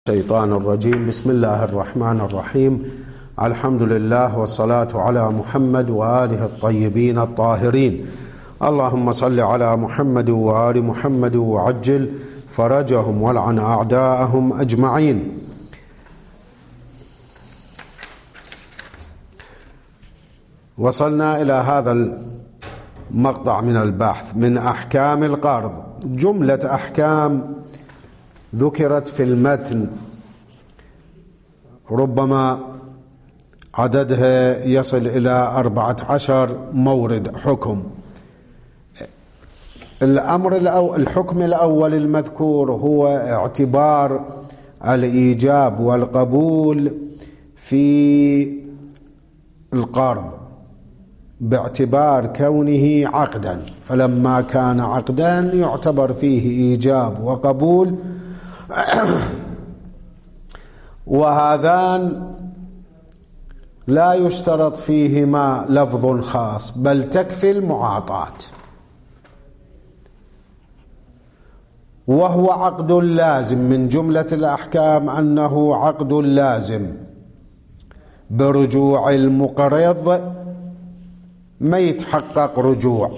الشيطان الرجيم. بسم الله الرحمن الرحيم. الحمد لله والصلاة على محمد وآله الطيبين الطاهرين. اللهم صل على محمد وآل محمد وعجل فرجهم والعن أعداءهم أجمعين. وصلنا إلى هذا المقطع من البحث من أحكام القرض. جملة أحكام ذكرت في المتن ربما عددها يصل إلى 14 مورد حكم. الحكم الأول المذكور هو اعتبار الإيجاب والقبول في القرض باعتبار كونه عقدا، فلما كان عقدا يعتبر فيه إيجاب وقبول، وهذان لا يشترط فيهما لفظ خاص بل تكفي المعاطاة. وهو عقد لازم، من جملة الأحكام أنه عقد لازم برجوع المقرض ما يتحقق رجوع.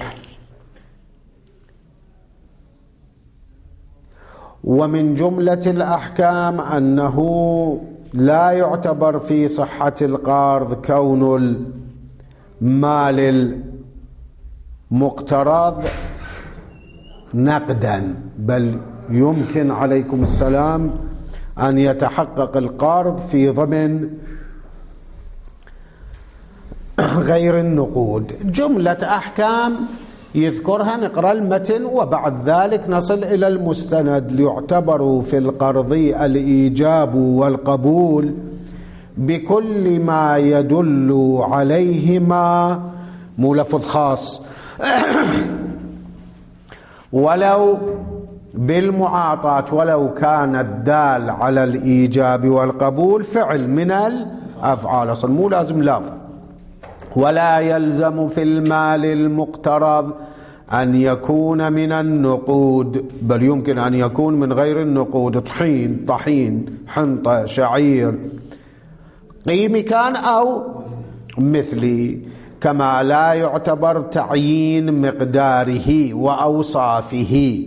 ومن جملة الأحكام أنه لا يعتبر في صحة القرض كون المال المقترض نقدا، بل يمكن عليكم السلام أن يتحقق القرض في ضمن غير النقود. جملة أحكام يذكرها، نقرأ المتن وبعد ذلك نصل إلى المستند. يعتبر في القرض الإيجاب والقبول بكل ما يدل عليهما، مو لفظ خاص، ولو بالمعاطاة، ولو كان الدال على الإيجاب والقبول فعل من الأفعال، أصلا مو لازم لفظ. ولا يلزم في المال المقترض أن يكون من النقود، بل يمكن أن يكون من غير النقود، طحين، حنطة، شعير، قيمة كان أو مثلي. كما لا يعتبر تعيين مقداره وأوصافه.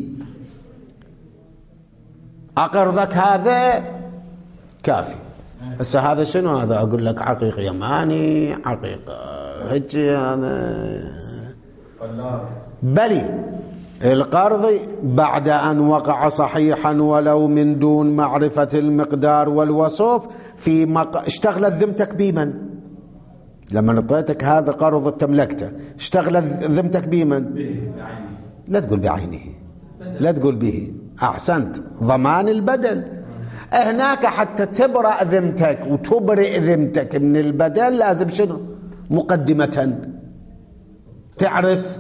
أقرضك هذا كافي. هسه هذا شنو؟ هذا أقول لك عقيق يماني، عقيق هيك، هذا بلي القرض بعد أن وقع صحيحا ولو من دون معرفة المقدار والوصف في اشتغلت ذمتك بمن؟ لما نطيتك هذا قرض تملكته، اشتغلت ذمتك بمن؟ لا تقول بعينه، لا تقول به، أحسنت، ضمان البدل. هناك حتى تبرأ ذمتك وتبرئ ذمتك من البدل لازم شنو؟ مقدمة تعرف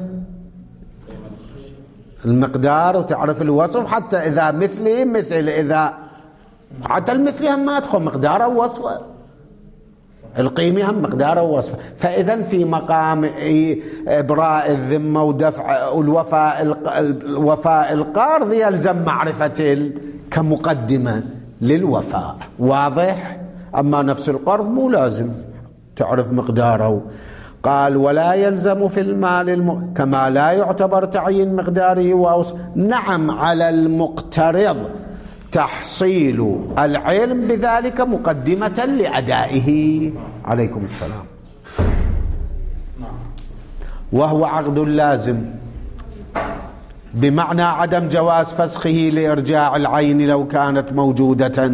المقدار وتعرف الوصف، حتى إذا مثلي مثل، إذا حتى المثلي هم ما تدخل مقداره ووصفه، القيمة هم مقداره ووصفه. فإذا في مقام إبراء الذمة ودفع وفاء القرض يلزم معرفة كمقدمة للوفاء، واضح؟ أما نفس القرض مو لازم تعرف مقداره. قال ولا يلزم في المال كما لا يعتبر تعيين مقداره نعم على المقترض تحصيل العلم بذلك مقدمة لأدائه. عليكم السلام. وهو عقد لازم بمعنى عدم جواز فسخه لإرجاع العين لو كانت موجودة.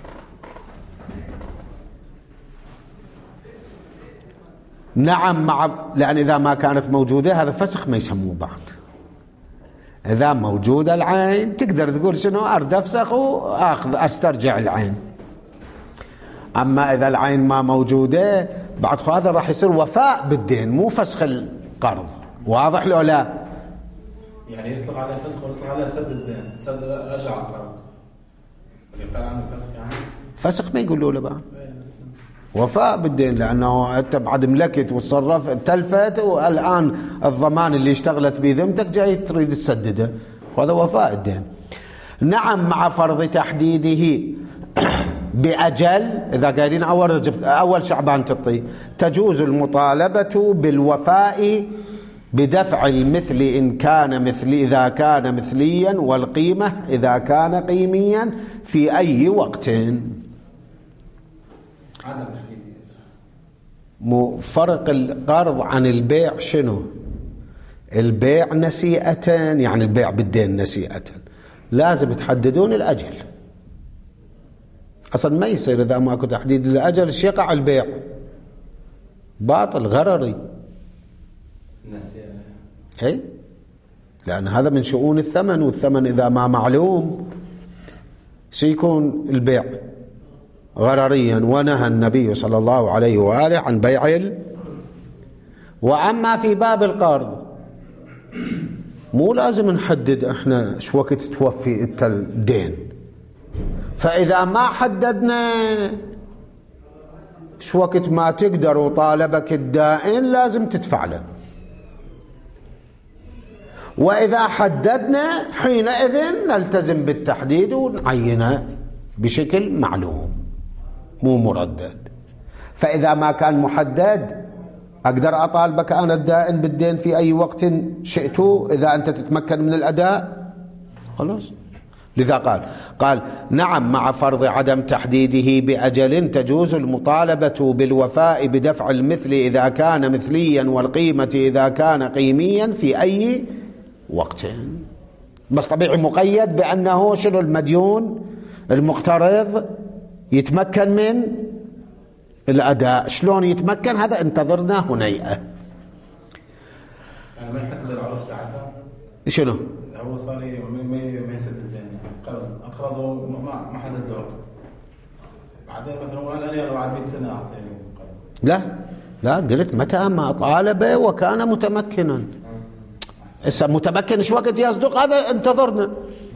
نعم، لأن إذا ما كانت موجودة هذا فسخ ما يسموه بعد. إذا موجودة العين تقدر تقول شنو؟ أرد أفسخ وأخذ أسترجع العين. أما إذا العين ما موجودة بعد هذا راح يصير وفاء بالدين مو فسخ القرض. واضح لو لا؟ يعني يطلق على فسخ ويطلق على سد الدين، سد رجع القرض اللي قال عنه فسخ. يعني فسخ ما يقولوا له بقى وفاء بالدين، لأنه أنت بعد ملكت وتصرف تلفت، والآن الضمان اللي اشتغلت بذمتك جاي تريد تسدده، وهذا وفاء الدين. نعم مع فرض تحديده بأجل، إذا قايلين أول شعبان تطي، تجوز المطالبة بالوفاء بدفع المثل إن كان إذا كان مثليا، والقيمة إذا كان قيميا في أي وقت. فرق القرض عن البيع شنو؟ البيع نسيئة، يعني البيع بالدين نسيئة، لازم تحددون الأجل. أصلا ما يصير إذا ماكو تحديد الأجل يقع البيع باطل غرري. أي، لأن هذا من شؤون الثمن، والثمن إذا ما معلوم سيكون البيع غرريا. ونهى النبي صلى الله عليه وآله عن بيع وأما في باب القرض مو لازم نحدد احنا ايش وقت توفي انت الدين، فإذا ما حددنا ايش وقت ما تقدر وطالبك الدائن لازم تدفع له، وإذا حددنا حينئذ نلتزم بالتحديد ونعينه بشكل معلوم مو مردد. فإذا ما كان محدد أقدر أطالبك أنا الدائن بالدين في أي وقت شئت إذا أنت تتمكن من الأداء، خلاص. لذا قال نعم مع فرض عدم تحديده بأجل تجوز المطالبة بالوفاء بدفع المثل إذا كان مثليا، والقيمة إذا كان قيميا في أي وقت. بس طبيعي مقيد بأنه شنو المديون المقترض يتمكن من الأداء. شلون يتمكن؟ هذا انتظرنا هنيئة. يعني ما يحدد العرف ساعتها شنو؟ هو صار ما يسدد الدين، أقرضه ما حدد له وقت، بعدين مثلا قال أنا لو بعد 100 سنة أعطيه. لا قلت متى ما طالب وكان متمكنا. هسه متمكن ايش وقت يصدق؟ هذا انتظرنا.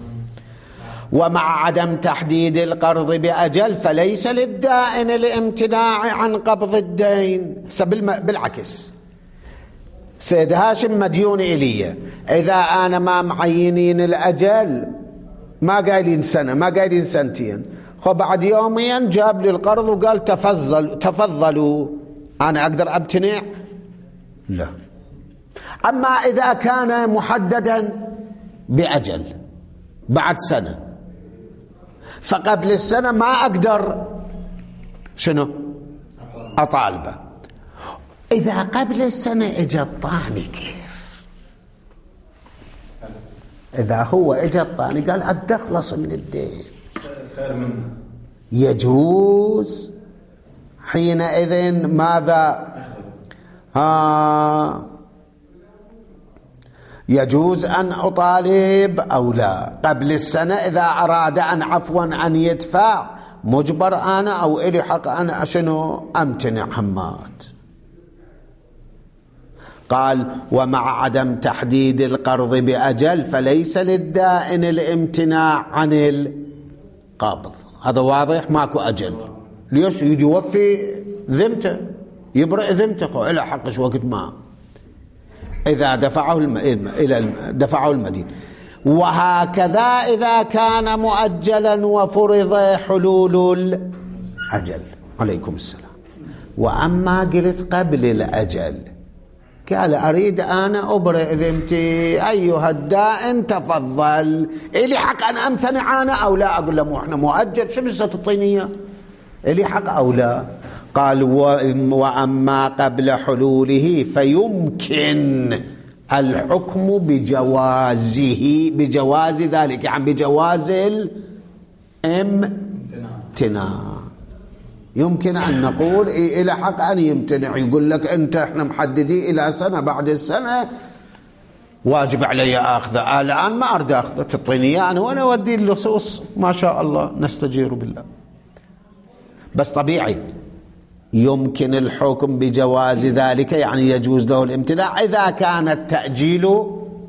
ومع عدم تحديد القرض بأجل فليس للدائن الامتناع عن قبض الدين. بالعكس سيد هاشم مديون إلي، إذا أنا ما معينين الأجل ما قايلين سنة ما قايلين سنتين، بعد يومين جاب لي القرض وقال تفضلوا، أنا أقدر أمتنع؟ لا. أما إذا كان محددا بأجل بعد سنة، فقبل السنة ما أقدر شنو أطالبه. إذا قبل السنة اجى الطاني كيف؟ إذا هو اجى الطاني قال أتخلص من الدين خير منه، يجوز حينئذ ماذا؟ يجوز أن أطالب أو لا قبل السنة إذا أراد أن يدفع، مجبر أنا أو إلي حق أنا شنو أمتنع حماد. قال ومع عدم تحديد القرض بأجل فليس للدائن الامتناع عن القبض. هذا واضح، ماكو أجل. ليش يوفي ذمته يبرئ ذمته إلى حقش وقت ما إذا دفعه المدين. وهكذا إذا كان مؤجلا وفرض حلول الأجل. عليكم السلام. وأما قلت قبل الأجل قال أريد أنا أبرئ ذمتي أيها الدائن تفضل، إلي حق أن أمتنع أنا أو لا؟ أقول له مو إحنا مؤجل، شو ستعطيني إلي حق أو لا؟ قال وأما قبل حلوله فيمكن الحكم بجواز ذلك، يعني بجواز الامتناع. يمكن أن نقول إلى حق أن يمتنع، يقول لك أنت إحنا محددي إلى سنة، بعد السنة واجب علي أخذه، الآن ما أريد أخذه، تعطيني أنا وأنا أودي اللصوص ما شاء الله نستجير بالله. بس طبيعي يمكن الحكم بجواز ذلك، يعني يجوز له الامتناع إذا كان التأجيل،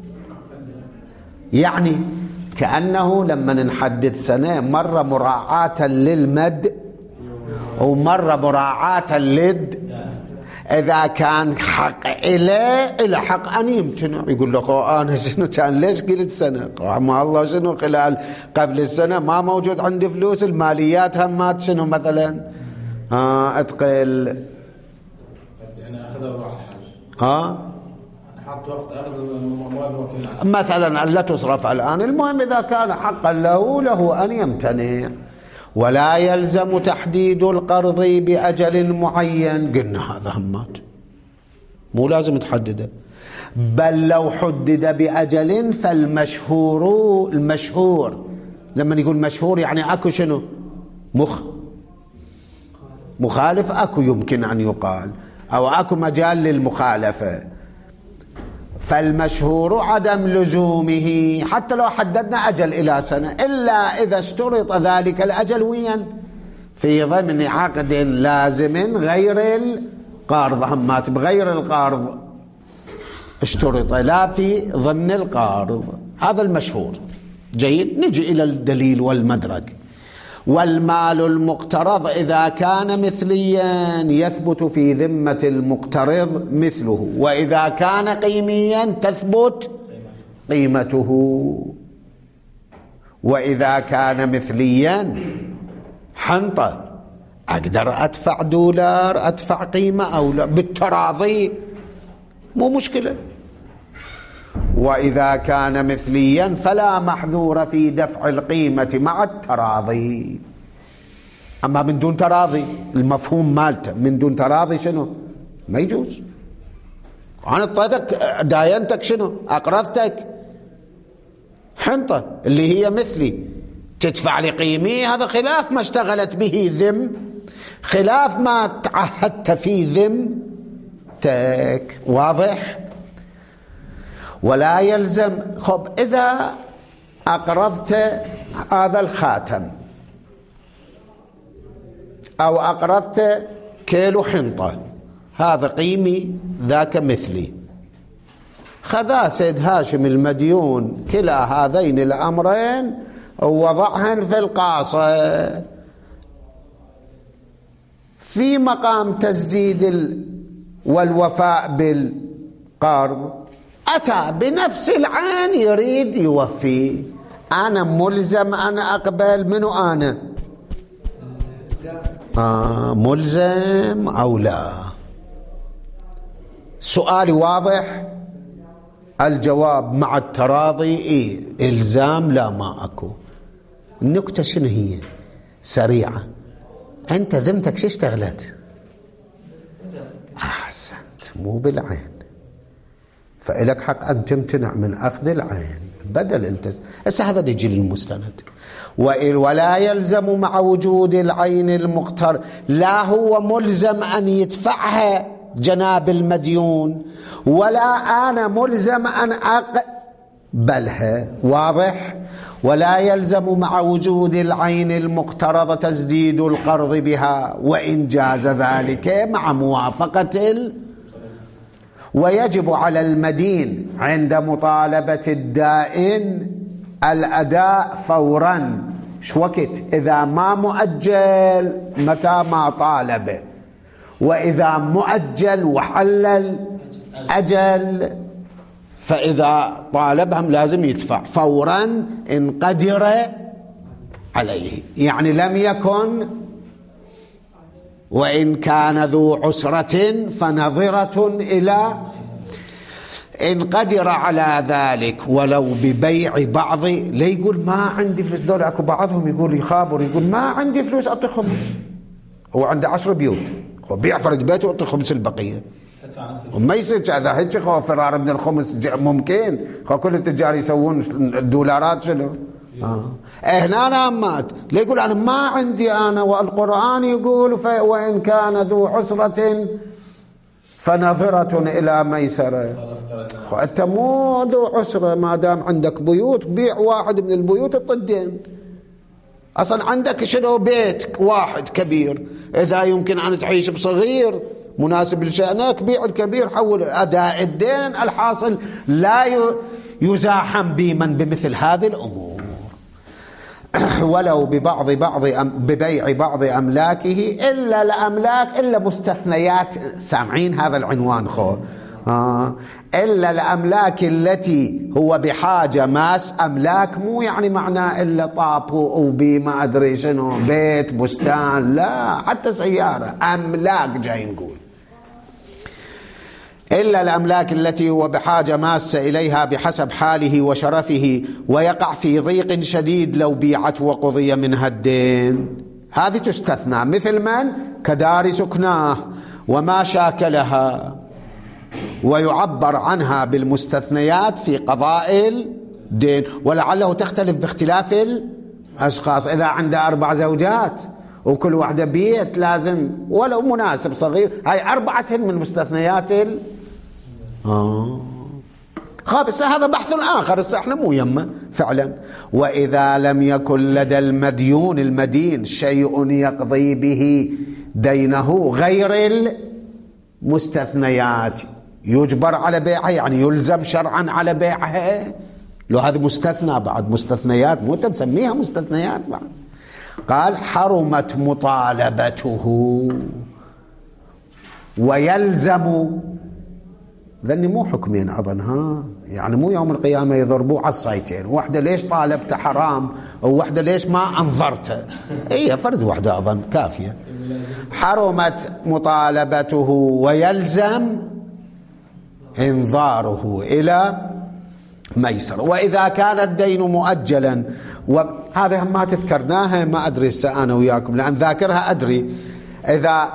يعني كأنه لما نحدد سنة مرة مراعاة للمد ومرة مراعاة للد، إذا كان حق إلى حق أن يمتنع. يقول لك أنا شنو كان ليش قلت سنة؟ ما الله شنو خلال قبل السنة ما موجود عندي فلوس، الماليات همات شنو مثلا أتقل يعني أخذ أروح الحج حط وقت أخذ المواد مثلا لا تصرف الآن. المهم إذا كان حقا له أن يمتنع. ولا يلزم تحديد القرض بأجل معين. قلنا هذا همات مو لازم تحدده، بل لو حدد بأجل فالمشهور لما يقول مشهور يعني أكو شنو مخالف، أكو يمكن أن يقال أو أكو مجال للمخالفة. فالمشهور عدم لزومه حتى لو حددنا أجل إلى سنة، إلا إذا اشترط ذلك الأجل وين في ضمن عقد لازم غير القارض. همات بغير القارض اشترط، لا في ضمن القارض. هذا المشهور. جيد. نجي إلى الدليل والمدرك. والمال المقترض إذا كان مثليا يثبت في ذمة المقترض مثله، وإذا كان قيميا تثبت قيمته. وإذا كان مثليا حنطة، أقدر أدفع دولار أدفع قيمة أو لا بالتراضي مو مشكلة. وإذا كان مثليا فلا محذور في دفع القيمة مع التراضي. أما من دون تراضي المفهوم مالته من دون تراضي شنو ما يجوز. أنا اعطيتك داينتك شنو أقرضتك حنطة اللي هي مثلي تدفع لي قيمي، هذا خلاف ما اشتغلت به ذم، خلاف ما تعهدت في ذمتك. واضح؟ ولا يلزم. خب إذا أقرضت هذا الخاتم أو أقرضت كيلو حنطة، هذا قيمي ذاك مثلي، خذا سيد هاشم المديون كلا هذين الأمرين ووضعهن في القاصة في مقام تسديد والوفاء بالقرض، أتى بنفس العين يريد يوفي. أنا ملزم أن أقبل منه أنا ملزم أو لا؟ سؤالي واضح؟ الجواب مع التراضي إيه، إلزام لا ما أكو. النكتة شنو هي سريعة؟ أنت ذمتك شو اشتغلت؟ أحسنت، مو بالعين، فإلك حق أن تمتنع من أخذ العين بدل أنت. هسه هذا يجي للمستند. ولا يلزم مع وجود العين المقتر، لا هو ملزم أن يدفعها جناب المديون ولا أنا ملزم أن أقبلها. واضح؟ ولا يلزم مع وجود العين المقترضة تسديد القرض بها وإن جاز ذلك مع موافقة ويجب على المدين عند مطالبة الدائن الأداء فورا. شو وقت؟ إذا ما مؤجل متى ما طالب، وإذا مؤجل وحلل أجل فإذا طالبهم لازم يدفع فورا إن قدر عليه. يعني لم يكن وإن كان ذو عسرة فنظرة إلى إن قدر على ذلك ولو ببيع بعض. لا يقول ما عندي فلوس، دول أكو بعضهم يقول يخابر يقول ما عندي فلوس أعطي خمس، هو عنده 10 بيوت هو بيع فرد بيته وأعطي خمس البقية، وما يصير كذا. هيك خو فرار من الخمس ممكن، خو كل التجار يسوون الدولارات شنو هنا أنا أمات. لا يقول أنا ما عندي أنا، والقرآن يقول وإن كان ذو عسرة فنظرة إلى ميسرة. أنت مو ذو عسرة، ما دام عندك بيوت بيع واحد من البيوت الطدين. أصلا عندك شنو بيت واحد كبير، إذا يمكن أن تعيش بصغير مناسب لشأنك بيع الكبير، حول أداء الدين. الحاصل لا يزاحم بمن بمثل هذه الأمور. ولو ببيع بعض أملاكه إلا الأملاك، إلا مستثنيات. سامعين هذا العنوان خو إلا الأملاك التي هو بحاجة ماس. أملاك مو يعني معناه إلا طاب وبي ما أدري شنو، بيت بستان، لا، حتى سيارة أملاك جاي نقول. إلا الأملاك التي هو بحاجة ماسة إليها بحسب حاله وشرفه، ويقع في ضيق شديد لو بيعت وقضي منها الدين. هذه تستثنى، مثل من؟ كدار سكناه وما شاكلها، ويعبر عنها بالمستثنيات في قضاء الدين. ولعله تختلف باختلاف الأشخاص. إذا عنده 4 زوجات وكل واحدة بيت لازم ولو مناسب صغير، هاي 4 من مستثنيات خابس. هذا بحث آخر، احنا مو يمه فعلا. وإذا لم يكن لدى المدين شيء يقضي به دينه غير المستثنيات، يجبر على بيعها، يعني يلزم شرعا على بيعها. لو هذا مستثنى بعد، مستثنيات مو تسميها مستثنيات بعد. قال حرمت مطالبته ويلزم. ذني مو حكمين أظن، يعني مو يوم القيامة يضربوه على الصيتين، واحدة ليش طالبت حرام وواحدة ليش ما أنظرته. هي فرد واحدة أظن كافية. حرمت مطالبته ويلزم انظاره إلى ميسر. وإذا كان الدين مؤجلا، وهذه ما تذكرناها، ما أدري أنا وياكم لأن ذاكرها أدري. إذا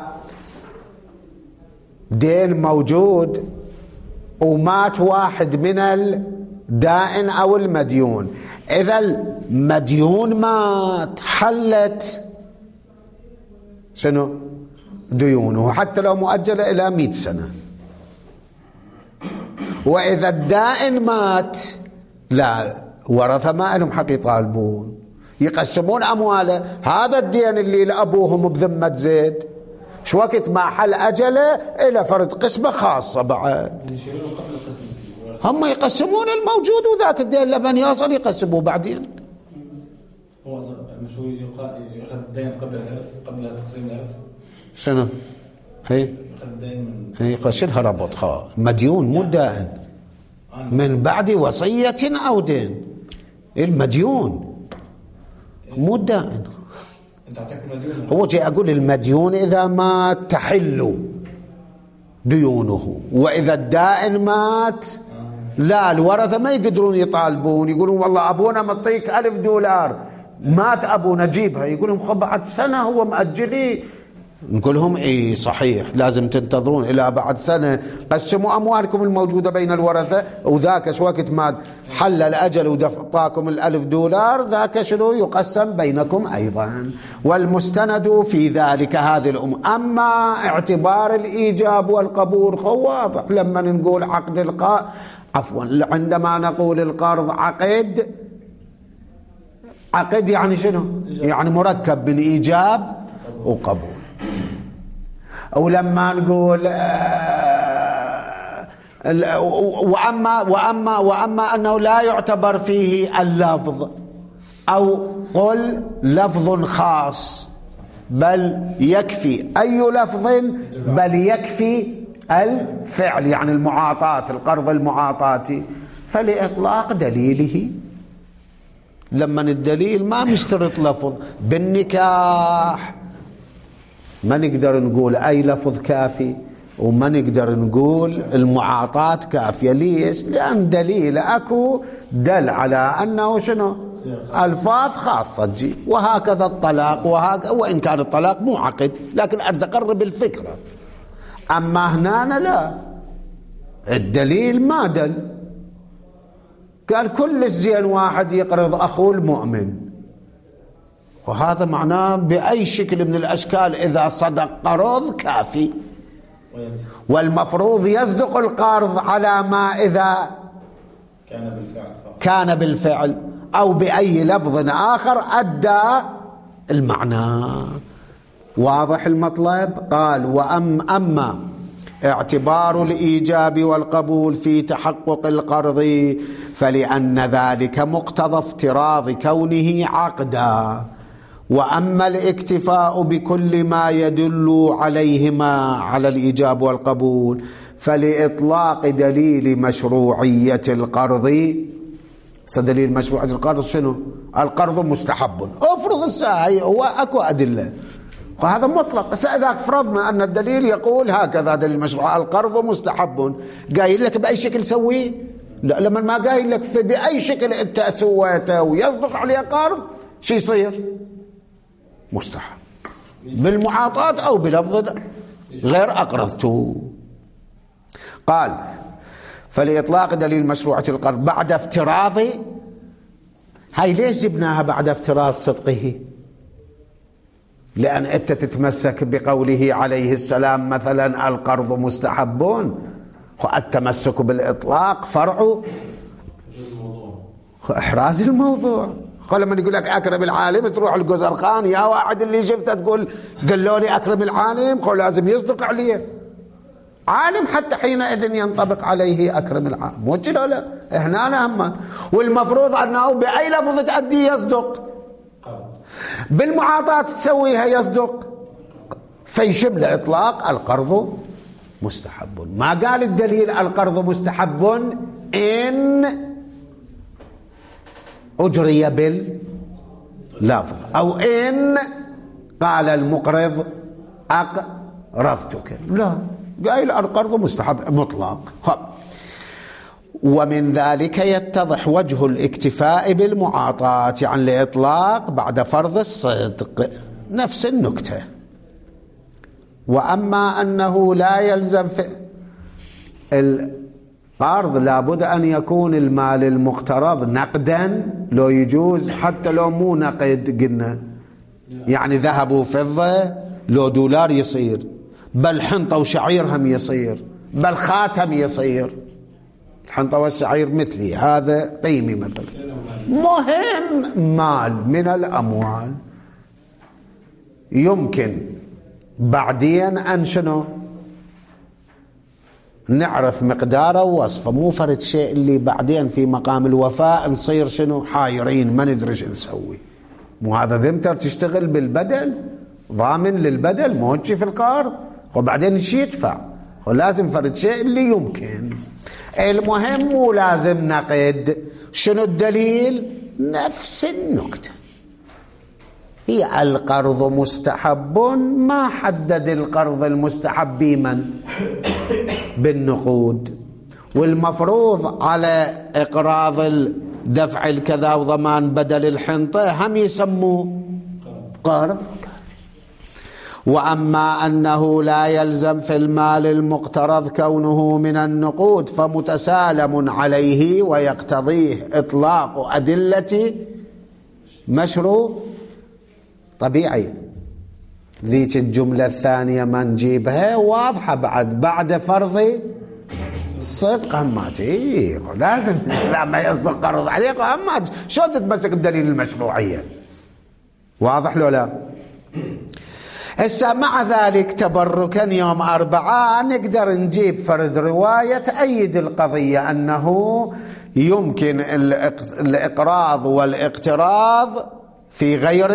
دين موجود ومات واحد من الدائن أو المديون، إذا المديون مات حلت شنو ديونه، حتى لو مؤجلة إلى 100 سنة. وإذا الدائن مات لا، ورثة ما لهم حق يطالبون، يقسمون أمواله. هذا الدين اللي لأبوهم بذمة زيد، شو وقت ما حل أجله إلى فرد قسمة خاصة بعد، هم يقسمون الموجود، وذاك الدين لبن يصل يقسموه بعدين. هو مشو يأخذ الدين قبل الإرث، قبل تقسيم الإرث. شنو؟ هي قشرها ربط مديون مو دائن، من بعد وصية أو دين. المديون مو دائن. هو جاي أقول المديون إذا ما تحل ديونه، وإذا الدائن مات لا، الورثة ما يقدرون يطالبون، يقولون والله أبونا مطيك $1000، مات أبونا جيبها. يقولون خب بعد سنة هو مأجلي. نقول لهم اي صحيح، لازم تنتظرون الى بعد سنة، قسموا اموالكم الموجودة بين الورثة، وذاك شو وقت ما حل الاجل ودفعكم $1000 ذاك شنو يقسم بينكم ايضا. والمستند في ذلك هذه الامور. اما اعتبار الايجاب والقبول واضح لما نقول عقد عندما نقول القرض عقد يعني شنو؟ يعني مركب من ايجاب وقبول. أو لما نقول وأما أنه لا يعتبر فيه اللفظ، أو قل لفظ خاص، بل يكفي أي لفظ، بل يكفي الفعل، يعني المعاطاة، القرض المعاطاتي، فلإطلاق دليله. لما الدليل ما مشترط لفظ. بالنكاح ما نقدر نقول أي لفظ كافي، وما نقدر نقول المعاطاة كافية. ليش؟ لأن دليل أكو دل على أنه شنو ألفاظ خاصة تجي. وهكذا الطلاق، وإن كان الطلاق مو عقد، لكن أريد أقرب الفكرة. أما هنا لا، الدليل ما دل. قال كل زين واحد يقرض أخوه المؤمن، وهذا معناه بأي شكل من الأشكال إذا صدق قرض كافي. والمفروض يصدق القرض على ما إذا كان بالفعل أو بأي لفظ آخر أدى المعنى. واضح المطلب؟ قال أما اعتبار الإيجاب والقبول في تحقق القرض، فلأن ذلك مقتضى افتراض كونه عقدا. وأما الاكتفاء بكل ما يدل عليهما على الإيجاب والقبول فلإطلاق دليل مشروعية القرض. دليل مشروعية القرض شنو؟ القرض مستحب. افرض الساعي هو أكو أدلة وهذا مطلق. إذا فرضنا أن الدليل يقول هكذا دليل مشروع القرض مستحب، قايل لك بأي شكل سويه؟ لا، لما ما قايل لك بأي شكل أنت سويته ويصدق عليه قرض شو يصير؟ مستحب بالمعاطاة أو بلفظ غير أقرضته. قال فلإطلاق دليل مشروعية القرض بعد افتراض. هاي ليش جبناها بعد افتراض صدقه؟ لأن أنت تتمسك بقوله عليه السلام مثلا القرض مستحب، والتمسك بالإطلاق فرع إحراز الموضوع. لما يقول لك أكرم العالم تروح الجزرخان يا واحد اللي شفته تقول قالوا لي أكرم العالم، لازم يصدق عليه عالم حتى حينئذ ينطبق عليه أكرم العالم. مو كذا؟ لا، هنا هم والمفروض أنه بأي لفظ تأدي يصدق، بالمعاطاة تسويها يصدق، فيشب لإطلاق القرض مستحب. ما قال الدليل القرض مستحب إن أجري باللفظ أو إن قال المقرض أقرضتك، لا، قال القرض مستحب مطلق. ومن ذلك يتضح وجه الاكتفاء بالمعاطاة عن الإطلاق بعد فرض الصدق، نفس النكتة. وأما أنه لا يلزم في القرض لابد أن يكون المال المقترض نقدا، لو يجوز حتى لو مو نقد، قلنا يعني ذهب وفضة، لو دولار يصير، بل حنطة وشعير هم يصير، بل خاتم يصير. الحنطة والشعير مثلي، هذا قيمي مثلا. مهم مال من الأموال يمكن بعدين أن شنو نعرف مقداره ووصفه، مو فرد شيء اللي بعدين في مقام الوفاء نصير شنو حايرين ما ندري شو نسوي. مو هذا ذمتر تشتغل بالبدل، ضامن للبدل، مو هيك في القرض، وبعدين ايش يدفع، ولازم فرد شيء اللي يمكن. المهم مو لازم نقد. شنو الدليل؟ نفس النكتة، هي القرض مستحب، ما حدد القرض المستحب بمن؟ بالنقود، والمفروض على إقراض الدفع الكذا وضمان بدل الحنطة هم يسموه قرض. وأما أنه لا يلزم في المال المقترض كونه من النقود فمتسالم عليه ويقتضيه إطلاق أدلة مشروع طبيعي. ذيك الجملة الثانية ما نجيبها واضحة بعد فرض الصدق هماتي، لازم لما يصدق قرض عليك همات شو تتمسك بدليل المشروعية؟ واضح لو لا؟ هسه مع ذلك تبركا يوم 4 نقدر نجيب فرد رواية تأيد القضية أنه يمكن الإقراض والاقتراض في غير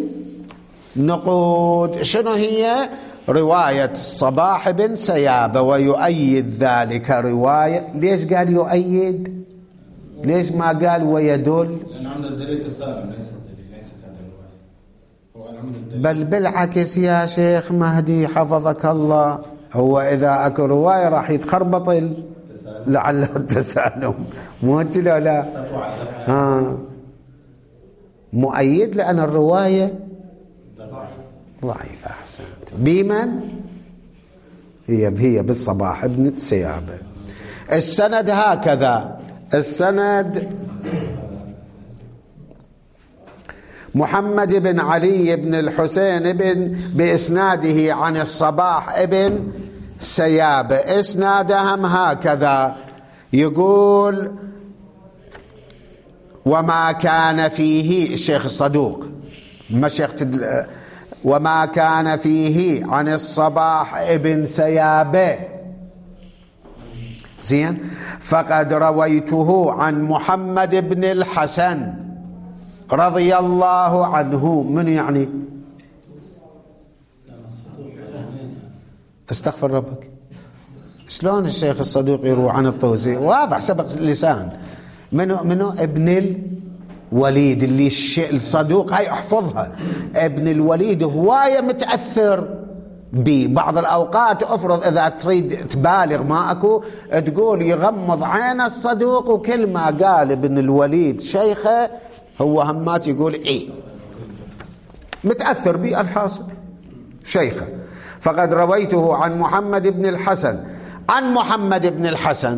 النقود. شنو هي؟ رواية الصباح بن سيابة، ويؤيد ذلك رواية. ليش قال يؤيد؟ ليش ما قال ويدل؟ لأن عندنا الدليل تسالم، ليست هذه الرواية. بل بالعكس يا شيخ مهدي حفظك الله، هو إذا أكو رواية راح يتخربط لعله التسالم، مو هكذا لا؟ مؤيد لأن الرواية ضعيفة. أحسنت. بمن؟ هي بالصباح ابن سيابة. السند هكذا، السند محمد بن علي بن الحسين بإسناده عن الصباح ابن سيابة، إسنادهم هكذا يقول وما كان فيه الشيخ الصدوق وما كان فيه عن الصباح ابن سيابة زين. فقد رويته عن محمد بن الحسن رضي الله عنه. من يعني؟ استغفر ربك. شلون الشيخ الصدوق يروى عن الطوسي؟ واضح سبق اللسان. منو ابن الوليد اللي الصدوق هاي احفظها. ابن الوليد هواية متأثر ببعض الأوقات. أفرض إذا تريد تبالغ ما أكو تقول يغمض عين الصدوق وكل ما قال ابن الوليد شيخه هو همات يقول إيه متأثر به الحاصل شيخه. فقد رويته عن محمد بن الحسن عن محمد بن الحسن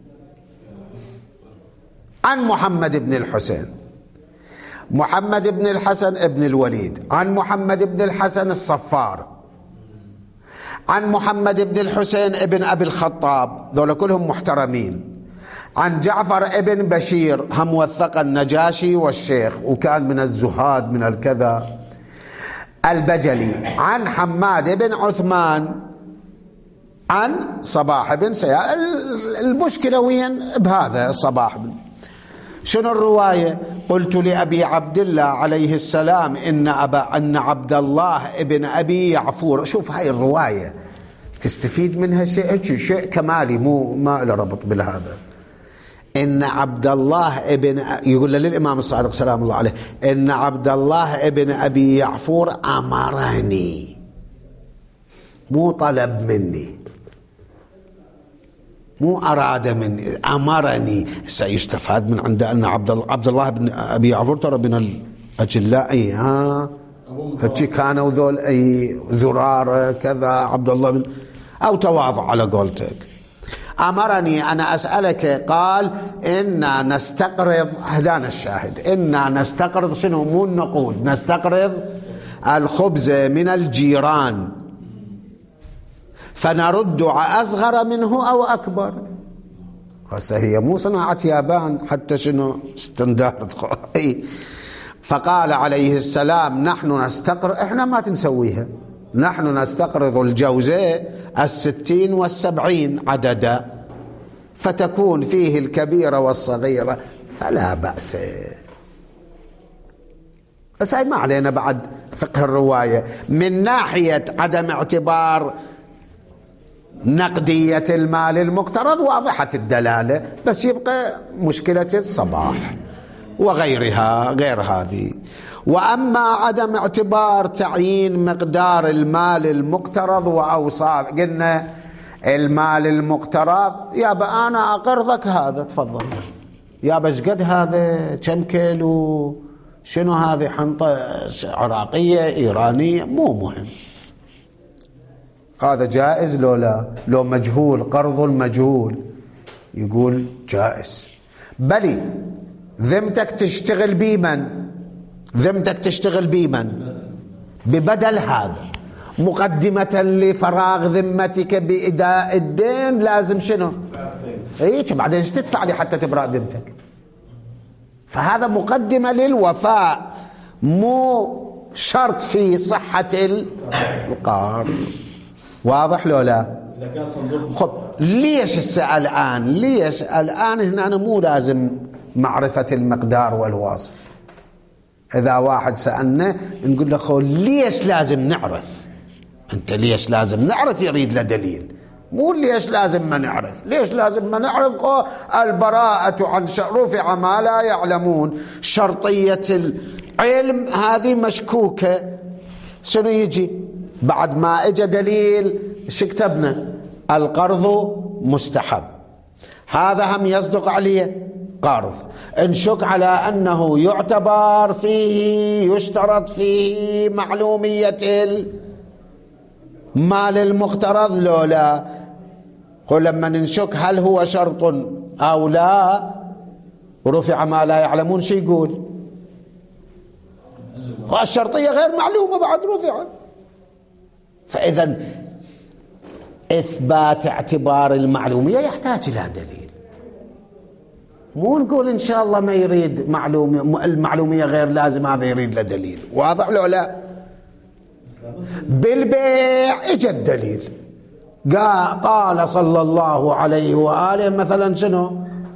عن محمد بن الحسين. محمد بن الحسن ابن الوليد عن محمد بن الحسن الصفار عن محمد بن الحسين ابن أبي الخطاب، ذولا كلهم محترمين. عن جعفر ابن بشير هم وثق النجاشي والشيخ وكان من الزهاد من الكذا البجلي. عن حماد بن عثمان عن صباح بن سياء. المشكلة وين بهذا الصباح بن شنو الرواية؟ قلت لأبي عبد الله عليه السلام أن عبد الله ابن أبي يعفور. شوف هاي الرواية تستفيد منها شيء كمالي مو ما له ربط بالهذا. إن عبد الله ابن يقول للإمام الصادق سلام الله عليه إن عبد الله ابن أبي يعفور أمرني مو طلب مني مو أراد مني أمرني. سيستفاد من عند أن عبد الله بن أبي يعفور ترى من الأجلاء هاتشي كانوا ذول زرار كذا عبد الله بن أو تواضع على قولتك. أمرني أنا أسألك قال إنا نستقرض هدانا الشاهد إنا نستقرض شنو مو النقود نستقرض الخبز من الجيران فنرد أصغر منه أو أكبر. هسه هي مو صناعة يابان حتى شنو ستاندرد. فقال عليه السلام نحن نستقرض احنا ما تنسويها نحن نستقرض الجوزة 60 و70 عددا فتكون فيه الكبيرة والصغيرة فلا بأس. بس هاي ما علينا بعد فقه الرواية من ناحية عدم اعتبار نقدية المال المقترض واضحة الدلالة. بس يبقى مشكلة الصباح وغيرها غير هذه. وأما عدم اعتبار تعيين مقدار المال المقترض وأوصاف قلنا المال المقترض يابا أنا أقرضك هذا تفضل يابا شقد هذا كم كيلو شنو هذه حنطة عراقية إيرانية مو مهم هذا جائز لو لا لو مجهول قرض المجهول يقول جائز. بلي ذمتك تشتغل بمن ذمتك تشتغل بمن ببدل هذا مقدمة لفراغ ذمتك بإداء الدين لازم شنو هيك بعدين ايش تدفع لي حتى تبرأ ذمتك. فهذا مقدمة للوفاء مو شرط في صحة القرض. واضح لو لا؟ خب ليش السؤال الآن ليش الآن هنا أنا مو لازم معرفة المقدار والوصف. إذا واحد سألنا نقول له خو ليش لازم نعرف أنت ليش لازم نعرف يريد له دليل مو ليش لازم ما نعرف. ليش لازم ما نعرف البراءة عن رفع ما لا يعلمون شرطية العلم هذه مشكوكة. شنو يجي بعد ما اجى دليل شو كتبنا القرض مستحب هذا هم يصدق عليه قرض انشك على أنه يعتبر فيه يشترط فيه معلومية المال المقترض لو لا. قل لما ننشك هل هو شرط أو لا رفع ما لا يعلمون شو يقول الشرطية غير معلومة بعد رفع. فإذا إثبات اعتبار المعلومية يحتاج إلى دليل مو نقول إن شاء الله ما يريد معلومة المعلومية غير لازم هذا يريد له دليل. واضح له لا؟ بالبيع اجى الدليل قال صلى الله عليه وآله مثلا شنو،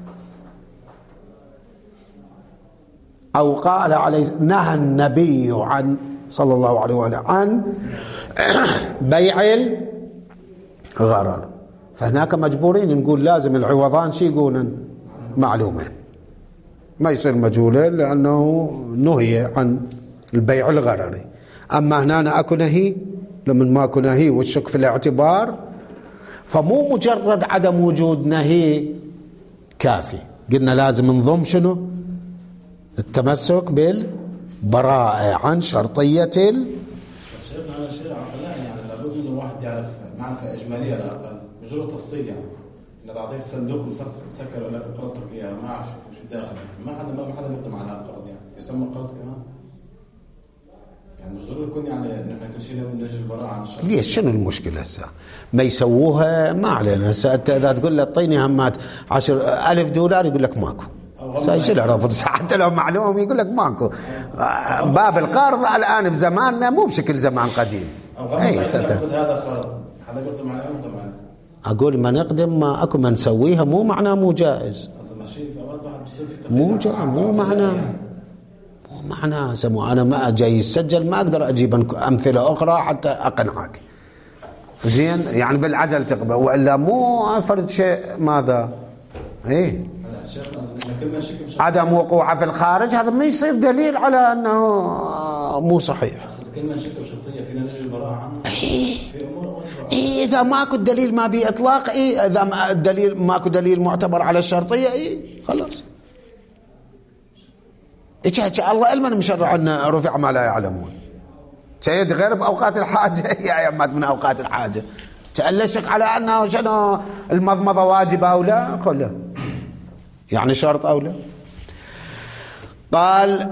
أو قال عليه نهى النبي عن صلى الله عليه وآله عن بيع الغرر، فهناك مجبورين نقول لازم العوضان شي يقولن معلومين، ما يصير مجهولين لأنه نهي عن البيع الغرري. أما هنا أكو نهي، لمن ما أكو نهي والشك في الاعتبار، فمو مجرد عدم وجود نهي كافي، قلنا لازم نضم شنو؟ التمسك بالبراءة عن شرطية بس شيخنا هذا شيء عقلاني، يعني لابد من الواحد يعرف معرفة إجمالية على الأقل، مجرد تفصيل. يعني إذا تعطيك صندوق مسكر ولا قرضتك إياه ما أعرف شو الداخل، ما حدا يقدم على القرض، يعني يسمى القرض كمان. يعني مش ضروري يكون يعني نحن كل شيء نجي البراءة عن الشرط. ليش شنو المشكلة هسه؟ ما يسووها ما علينا. هسه انت اذا تقول له اعطيني همات $10,000 يقول لك ماكو. سايشل رفض حتى لو معلوم يقول لك ماكو. باب القرض الان بزماننا مو بشكل زمان قديم. اي ستة هذا قرض هذا قدم عليه قدم عليه. اقول ما نقدم ما اكو ما نسويها مو معناه مو جائز. اصلا ماشي في اوقات واحد بيصير في مو معناه سمو انا ما جاي يسجل ما اقدر اجيب امثله اخرى حتى اقنعك. زين يعني بالعجل تقبل والا مو فرد شيء ماذا؟ ايه عدم وقوعه في الخارج هذا ما يصير دليل على انه مو صحيح. اقصد كلمه شك وشرطيه فينا نجي البراءه عنه في امور اذا ماكو دليل ما بي اطلاق، اذا الدليل ماكو دليل معتبر على الشرطيه خلاص. الله علما مشرع ان رفع ما لا يعلمون. سيد غير باوقات الحاجه يا يمات من اوقات الحاجه تألشك على انه شنو المضمضه واجبه او لا، قل له يعني شرط او لا. قال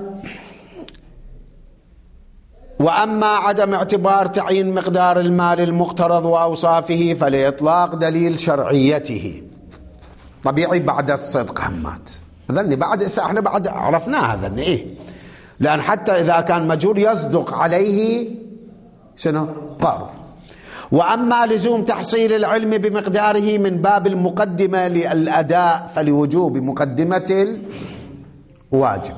واما عدم اعتبار تعيين مقدار المال المقترض واوصافه فلاطلاق دليل شرعيته طبيعي بعد الصدق همات ذني بعد احنا بعد عرفناها ذني ايه، لان حتى اذا كان مجهول يصدق عليه شنو قرض. واما لزوم تحصيل العلم بمقداره من باب المقدمه للاداء فلوجوب مقدمه الواجب.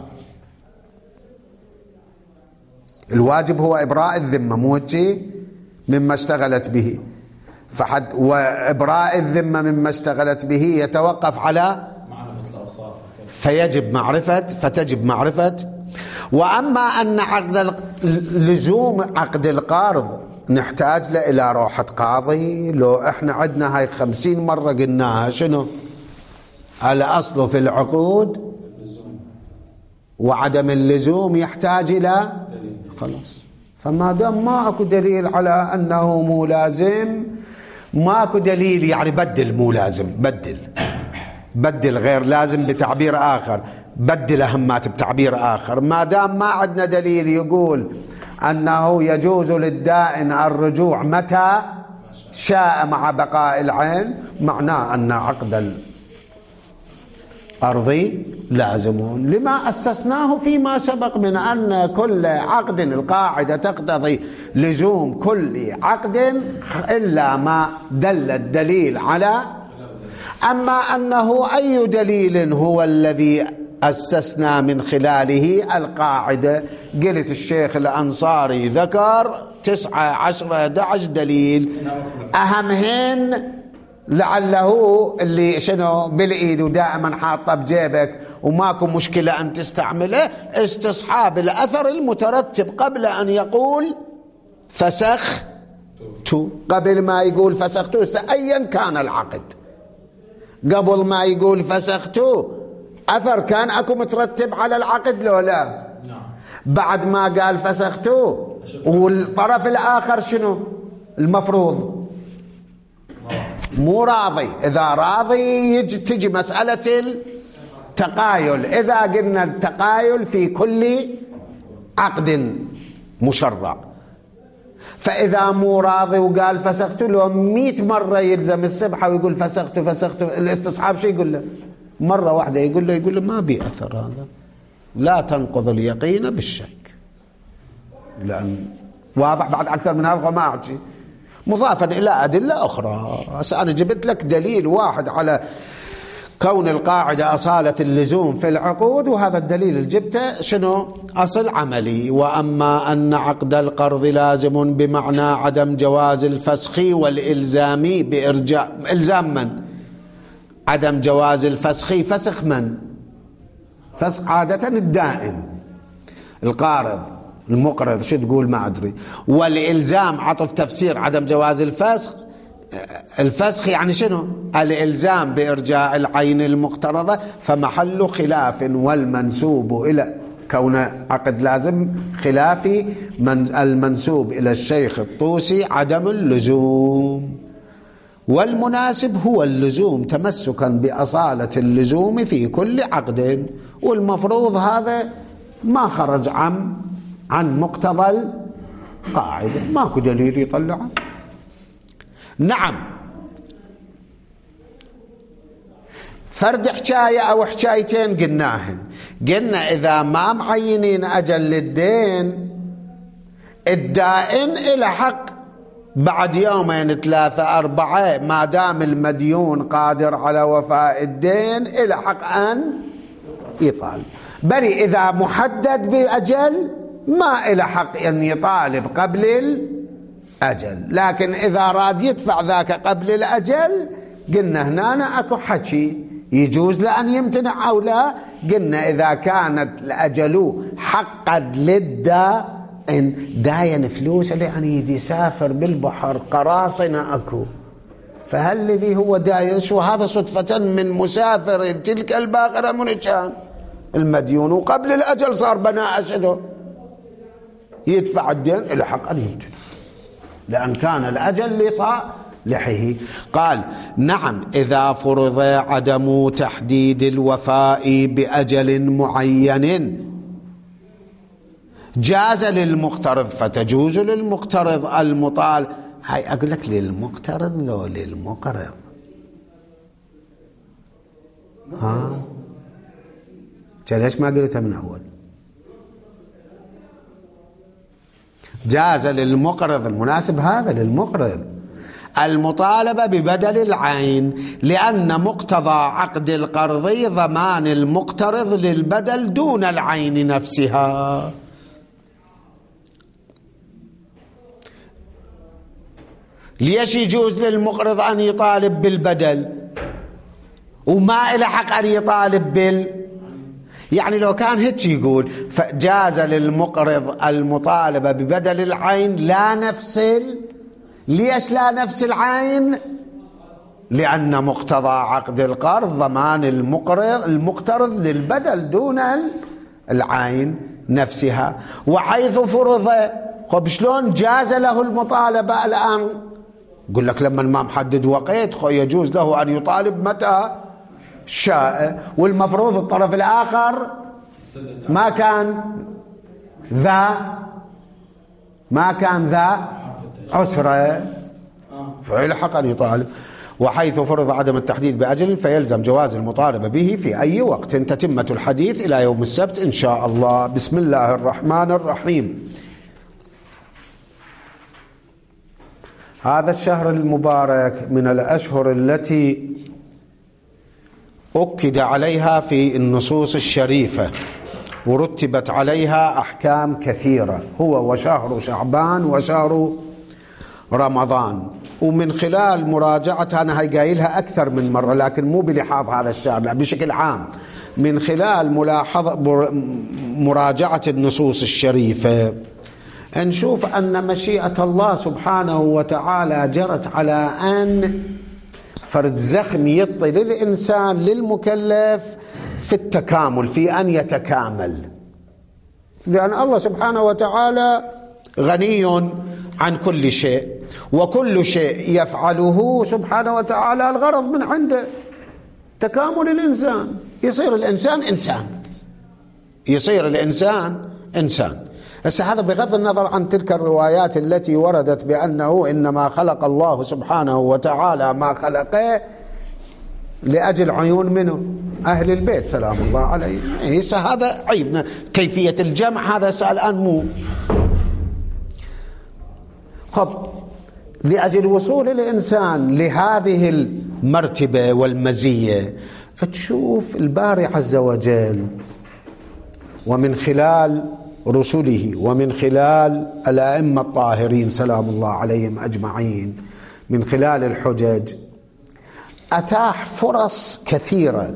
الواجب هو ابراء الذمه مو مما اشتغلت به، وابراء الذمه مما اشتغلت به يتوقف على فتجب معرفة. وأما أن لزوم عقد القرض نحتاج له إلى روحة قاضي، لو إحنا عندنا هاي 50 مرة قلناها شنو الأصل في العقود وعدم اللزوم يحتاج إلى خلاص. فما دام ما أكو دليل على أنه مو لازم، ما أكو دليل يعني بدل مو لازم، بدل غير لازم بتعبير آخر، بدل أهمات بتعبير آخر. ما دام ما عندنا دليل يقول أنه يجوز للدائن الرجوع متى شاء مع بقاء العين، معناه أن عقد القرض لازم. لما أسسناه فيما سبق من أن كل عقد القاعدة تقتضي لزوم كل عقد إلا ما دل الدليل على. أما أنه أي دليل هو الذي أسسنا من خلاله القاعدة، قلت الشيخ الأنصاري ذكر 9 10 11 دليل، أهمهن لعله اللي شنو بالإيد ودائما حاطه بجيبك وماكو مشكلة أن تستعمله، استصحاب الأثر المترتب قبل أن يقول فسخت، قبل ما يقول فسخت أيا كان العقد، قبل ما يقول فسخته أثر كان أكو مترتب على العقد لو لا؟ بعد ما قال فسخته والطرف الآخر شنو المفروض؟ مو راضي. إذا راضي تجي مسألة التقايل. إذا قلنا التقايل في كل عقد مشرع، فإذا مو راضي وقال فسخت له 100 مرة يلزم السبحة ويقول فسخت الاستصحاب شو يقول له؟ مرة واحدة يقول له ما بي أثر، هذا لا تنقض اليقين بالشك، لأن واضح بعد أكثر من هذا ما أعطي مضافا إلى أدلة أخرى. أنا جبت لك دليل واحد على كون القاعدة أصالة اللزوم في العقود، وهذا الدليل اللي جبته شنو؟ أصل عملي. وأما أن عقد القرض لازم بمعنى عدم جواز الفسخ والإلزام بإرجاء. إلزام من؟ عدم جواز الفسخ. فسخ من؟ فسخ عادة الدائم، القارض، المقرض، شو تقول ما أدري. والإلزام عطف تفسير عدم جواز الفسخ. الفسخ يعني شنو؟ الإلزام بإرجاع العين المقترضة. فمحل خلاف والمنسوب إلى كون عقد لازم خلافي المنسوب إلى الشيخ الطوسي عدم اللزوم، والمناسب هو اللزوم تمسكا بأصالة اللزوم في كل عقد. والمفروض هذا ما خرج عن مقتضى القاعدة، ماكو دليل يطلعه. نعم، فرد حكاية أو حكايتين قلنا إذا ما معينين أجل للدين، الدائن إلى حق بعد يومين 3 4 ما دام المديون قادر على وفاء الدين إلى حق أن يطالب. بل إذا محدد بأجل ما إلى حق أن يطالب قبل الأجل، لكن إذا راد يدفع ذاك قبل الأجل قلنا هنا أكو حكي يجوز لأن يمتنع أو لا. قلنا إذا كانت الأجل حقا للدائن، داين فلوس يعني يدي يسافر بالبحر قراصنة أكو، فهل الذي هو داين شو هذا صدفة من مسافر تلك الباقرة من كان المديون وقبل الأجل صار بناء شنو يدفع الدين إلى حق أن يمتنع لأن كان الأجل لصالحه. قال نعم إذا فرض عدم تحديد الوفاء بأجل معين جاز للمقترض، فتجوز للمقترض المطالب. هاي أقول لك للمقترض لو للمقرض؟ ليش ما قلتها من أول؟ جاز للمقرض، المناسب هذا للمقرض المطالبة ببدل العين، لأن مقتضى عقد القرض ضمان المقترض للبدل دون العين نفسها. ليش يجوز للمقرض أن يطالب بالبدل وما إلى حق أن يطالب يعني لو كان هيك يقول فجاز للمقرض المطالبة ببدل العين لا نفس ليش لا نفس العين؟ لأن مقتضى عقد القرض ضمان المقترض للبدل دون العين نفسها. وحيث فرض، خب شلون جاز له المطالبة الآن؟ يقول لك لما ما محدد وقت يجوز له أن يطالب متى شاء، والمفروض الطرف الآخر ما كان ذا عسرة فيلحق أن يطالب. وحيث فرض عدم التحديد بأجل فيلزم جواز المطالبة به في أي وقت. تتمة الحديث إلى يوم السبت إن شاء الله. بسم الله الرحمن الرحيم. هذا الشهر المبارك من الأشهر التي أكد عليها في النصوص الشريفة ورتبت عليها أحكام كثيرة، هو وشهر شعبان وشهر رمضان. ومن خلال مراجعة، أنا هاي قايلها أكثر من مرة لكن مو بلحاظ هذا الشهر، لا بشكل عام، من خلال مراجعة النصوص الشريفة نشوف أن مشيئة الله سبحانه وتعالى جرت على أن فرد زخم يعطي للإنسان للمكلف في التكامل، في أن يتكامل، لأن الله سبحانه وتعالى غني عن كل شيء، وكل شيء يفعله سبحانه وتعالى الغرض من عنده تكامل الإنسان، يصير الإنسان إنسان. بس هذا بغض النظر عن تلك الروايات التي وردت بأنه إنما خلق الله سبحانه وتعالى ما خلقه لأجل عيون منه أهل البيت سلام الله عليه. هذا عيبنا، كيفية الجمع هذا الآن مو. خب لأجل وصول الإنسان لهذه المرتبة والمزية تشوف الباري عز وجل ومن خلال رسله ومن خلال الأئمة الطاهرين سلام الله عليهم أجمعين من خلال الحجج أتاح فرص كثيرة،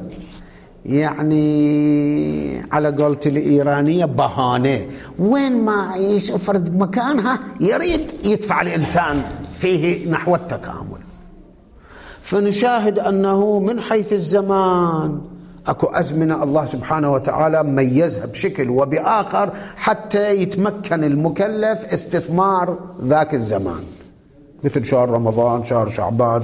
يعني على قولة الإيرانية بهانة، وين ما يفرد مكانها يريد يدفع الإنسان فيه نحو التكامل. فنشاهد أنه من حيث الزمان أكو أزمنة الله سبحانه وتعالى ميزها بشكل وبآخر حتى يتمكن المكلف استثمار ذاك الزمان، مثل شهر رمضان، شهر شعبان،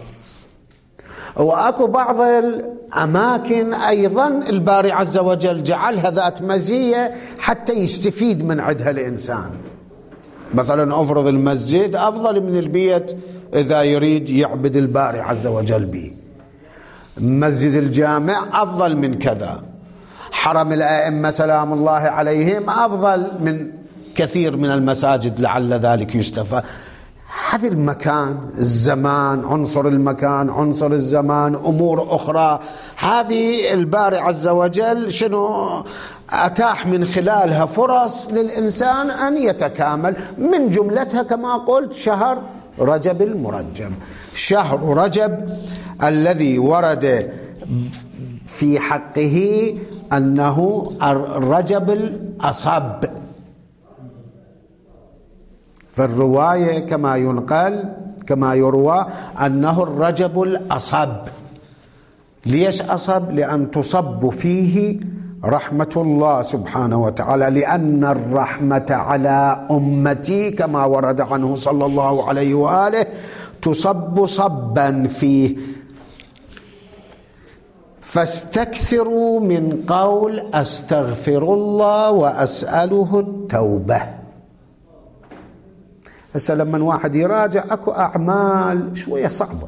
وأكو بعض الأماكن أيضا الباري عز وجل جعلها ذات مزية حتى يستفيد من عندها الإنسان. مثلا أفرض المسجد أفضل من البيت إذا يريد يعبد الباري عز وجل به، مسجد الجامع أفضل من كذا، حرم الأئمة سلام الله عليهم أفضل من كثير من المساجد، لعل ذلك يستفاد. هذا المكان، الزمان، عنصر المكان، عنصر الزمان، أمور أخرى، هذه الباري عز وجل شنو أتاح من خلالها فرص للإنسان أن يتكامل، من جملتها كما قلت شهر رجب المرجب. شهر رجب الذي ورد في حقه أنه الرجب الأصب، فالرواية كما ينقل كما يروى أنه الرجب الأصب. ليش أصب؟ لأن تصب فيه رحمة الله سبحانه وتعالى، لأن الرحمة على أمتي كما ورد عنه صلى الله عليه وآله تصب صبا فيه، فاستكثروا من قول أستغفر الله وأسأله التوبة. هسه لما واحد يراجع اكو اعمال شويه صعبه،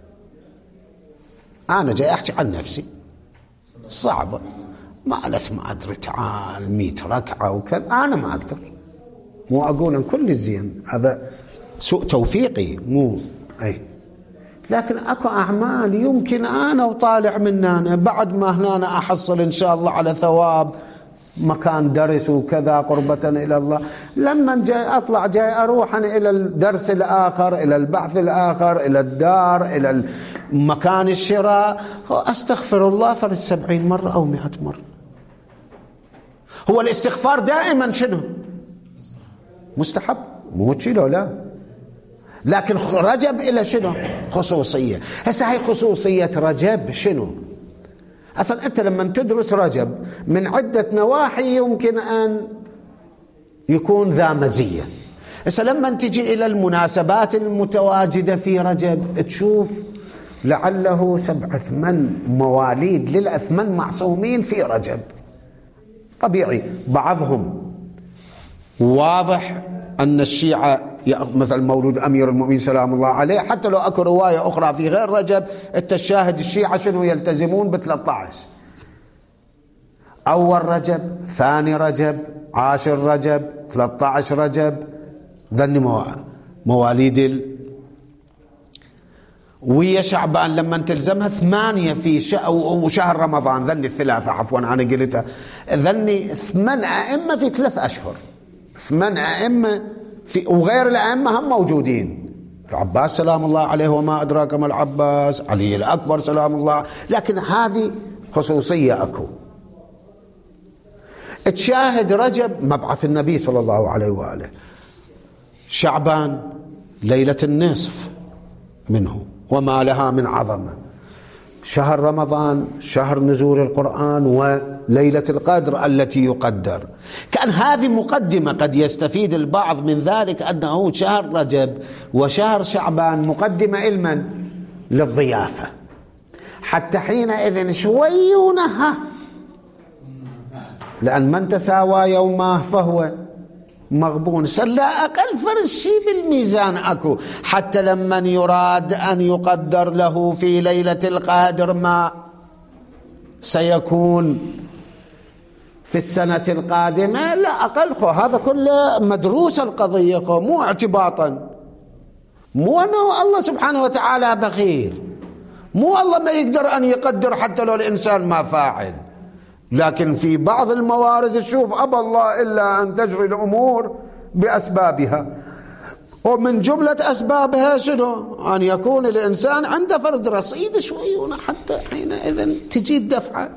انا جاي احكي عن نفسي، صعبه، ما ادري تعال 100 ركعه وكذا، انا ما اقدر، مو اقول ان كل زين، هذا سوء توفيقي، مو اي، لكن اكو اعمال يمكن انا وطالع مننا بعد ما هنا احصل ان شاء الله على ثواب مكان درس وكذا قربة إلى الله، لما جاي أطلع جاي أروح أنا إلى الدرس الآخر، إلى البحث الآخر، إلى الدار، إلى مكان الشراء، أستغفر الله فرد 70 مرة أو 100 مرة. هو الاستغفار دائما شنو؟ مستحب، مو تشيله لا، لكن رجب إلى شنو؟ خصوصية. هسه هاي خصوصية رجب شنو؟ أصلا أنت لما تدرس رجب من عدة نواحي يمكن أن يكون ذا مزية. هسه لما تجي إلى المناسبات المتواجدة في رجب تشوف لعله 7-8 مواليد لل8 معصومين في رجب، طبيعي بعضهم واضح أن الشيعة مثل مولود أمير المؤمنين سلام الله عليه، حتى لو أكو رواية أخرى في غير رجب التشاهد الشيعة شنو يلتزمون ب13 أول رجب، ثاني رجب، 10 رجب، 13 رجب، ذن مواليد ويا شعبان لما تلزمها 8 في وشهر رمضان، ذني 3 عفوا أنا قلتها، ذني 8 أئمة في 3 أشهر، 8 أئمة وغير الأئمة هم موجودين، العباس سلام الله عليه وما أدراك ما العباس، علي الأكبر سلام الله، لكن هذه خصوصية أكو. تشاهد رجب مبعث النبي صلى الله عليه وآله، شعبان ليلة النصف منه وما لها من عظمة، شهر رمضان شهر نزول القرآن وليلة القدر التي يقدر. كأن هذه مقدمة، قد يستفيد البعض من ذلك أنه شهر رجب وشهر شعبان مقدمة علما للضيافة، حتى حينئذ شوي ونهى، لأن من تساوى يومه فهو مغبون، لا أقل فرشي بالميزان أكو، حتى لمن يراد أن يقدر له في ليلة القدر ما سيكون في السنة القادمة، لا أقل هذا كله مدروس القضية، مو اعتباطا، مو أنه الله سبحانه وتعالى بخيل، مو الله ما يقدر أن يقدر حتى لو الإنسان ما فاعل، لكن في بعض الموارد تشوف أبى الله إلا أن تجري الأمور بأسبابها، ومن جملة أسبابها شنو؟ أن يكون الإنسان عنده فرد رصيد شوي حتى حينئذ تجي الدفعة.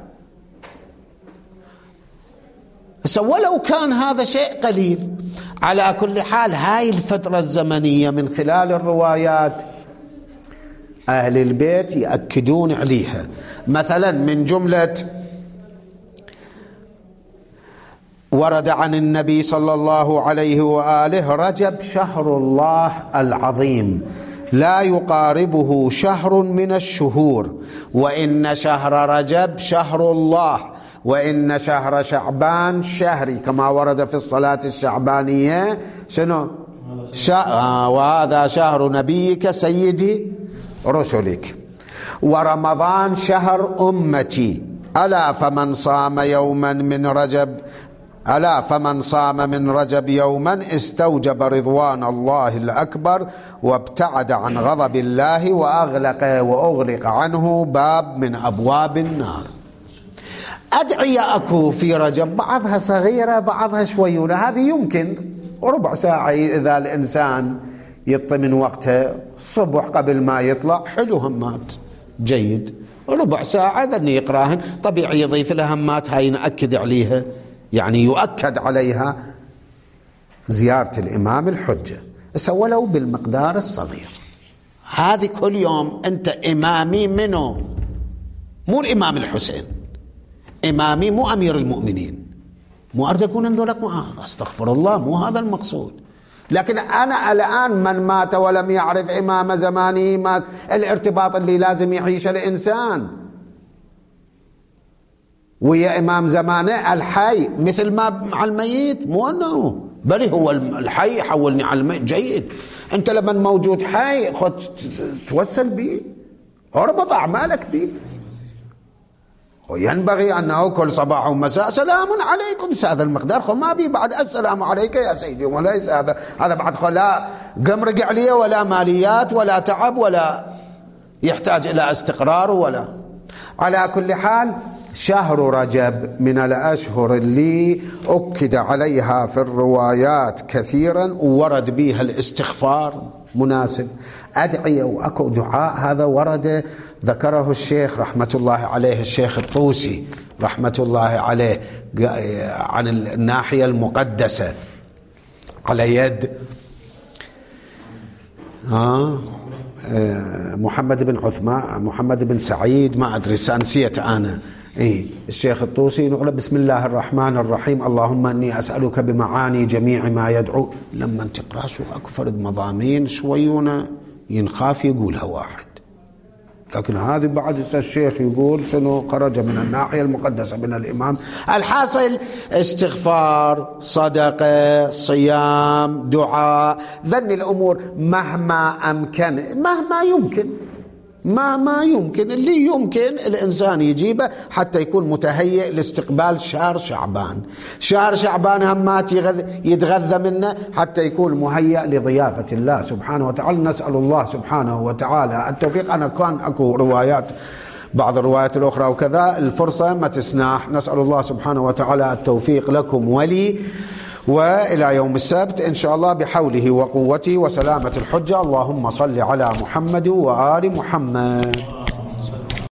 ولو كان هذا شيء قليل، على كل حال هاي الفترة الزمنية من خلال الروايات أهل البيت يأكدون عليها. مثلا من جملة ورد عن النبي صلى الله عليه وآله: رجب شهر الله العظيم لا يقاربه شهر من الشهور، وإن شهر رجب شهر الله، وإن شهر شعبان شهري، كما ورد في الصلاة الشعبانية شنو؟ وهذا شهر نبيك سيدي رسلك. ورمضان شهر أمتي، ألا فمن صام يوما من رجب ألا فمن صام من رجب يوما استوجب رضوان الله الأكبر وابتعد عن غضب الله وأغلق عنه باب من أبواب النار. أدعية أكو في رجب، بعضها صغيرة بعضها شويونة، هذه يمكن ربع ساعة إذا الإنسان يطمن وقته الصبح قبل ما يطلع، حلو همات جيد، ربع ساعة ذني يقراهن، طبيعي يضيف لها همات هاي نأكد عليها، يعني يؤكد عليها زيارة الإمام الحجة، ولو بالمقدار الصغير. هذه كل يوم أنت إمامي منه، مو الإمام الحسين، إمامي مو أمير المؤمنين، مو أريد أكون أنذلك أستغفر الله، مو هذا المقصود. لكن أنا الآن من مات ولم يعرف إمام زمانه، ما الارتباط اللي لازم يعيشه الإنسان ويا إمام زمانه الحي، مثل ما مع الميت، مو أنه بل هو الحي يحولني على الميت. جيد، أنت لما موجود حي خد توسل به، اربط أعمالك به، وينبغي أنه كل صباح ومساء سلام عليكم، هذا المقدار خو ما بي بعد السلام عليك يا سيدي، وليس هذا بعد خو لا قم رجع لي ولا ماليات ولا تعب ولا يحتاج إلى استقرار ولا. على كل حال شهر رجب من الأشهر اللي أكد عليها في الروايات كثيرا وورد بها الاستغفار مناسب. أدعية وأكو دعاء، هذا ورد ذكره الشيخ رحمة الله عليه، الشيخ الطوسي رحمة الله عليه، عن الناحية المقدسة على يد محمد بن عثمان، محمد بن سعيد، ما أدري نسيت أنا. الشيخ الطوسي نقول بسم الله الرحمن الرحيم اللهم أني أسألك بمعاني جميع ما يدعو. لما تقرأ شو أكو فرد مضامين شويونة ينخاف يقولها واحد، لكن هذه بعد الشيخ يقول شنو خرج من الناحية المقدسة من الإمام. الحاصل استغفار، صدقة، صيام، دعاء، ذن الأمور مهما أمكن، مهما يمكن اللي يمكن الإنسان يجيبه حتى يكون متهيئ لاستقبال شهر شعبان. شهر شعبان همات يتغذى منه حتى يكون مهيئ لضيافة الله سبحانه وتعالى. نسأل الله سبحانه وتعالى التوفيق. أنا كان أكو روايات، بعض الروايات الأخرى وكذا، الفرصة ما تسناح. نسأل الله سبحانه وتعالى التوفيق لكم ولي، وإلى يوم السبت إن شاء الله بحوله وقوته وسلامة الحجة. اللهم صل على محمد وآل محمد.